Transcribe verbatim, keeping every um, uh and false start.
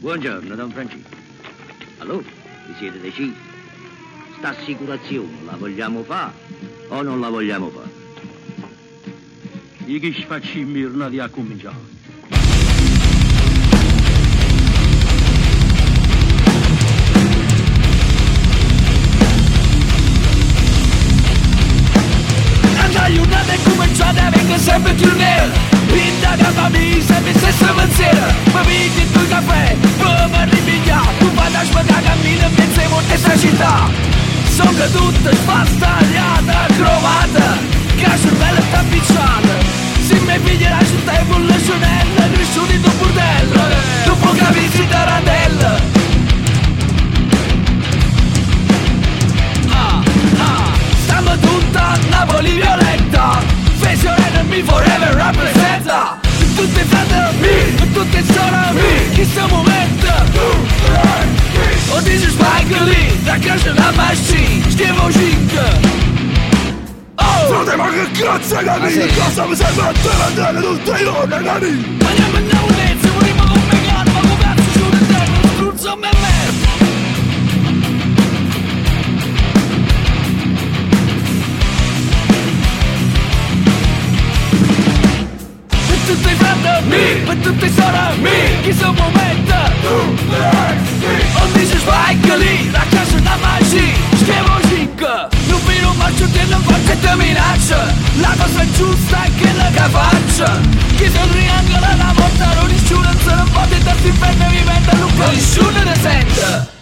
Buongiorno, Don Francesco. Allora, vi siete decisi? Sta assicurazione la vogliamo fare o non la vogliamo fare? Io che ci faccio in mirna di a cominciare. Andai una e cominciate vengo sempre più nera. Indagavami sempre stesso pensiero. Ma vedi tu caffè, come ripiglia. Tu vada a sbagare cammino e pensiamo a questa città. So che tutta spastagliata, crovata, che la cervella è tappicciata. Se mi piglierai sul tempo le cionelle, cresciuti in un bordello. Dopo che avessi tarantella. Ah, ah, stiamo tutta a Napoli violenta. Face your enemy forever rappresenta. Tutte frate mi, tutte sono mi. Chi sto momento o dici Spike lì, da casa la masci, schiavo cinque. Oh! Frate, ma che cazzo hai capito? Che cosa mi sei fatto vedere tutte le giorni, capito? Ma andiamo a naunezze, vorremmo come cano, ma come cazzo giù di te, non struzzo a me me. Per tutti i frate mi, per tutti i sorelle mi, chi sto momento o dici Spike lì, la casa da masci, schiavo cinque. Non vino marcio che non faccio e te minaccia. La cosa giusta è che la faccia. Chi sul triangolo la porta non nessuno se non può darsi bene vivendo, non può nessuno ne sente.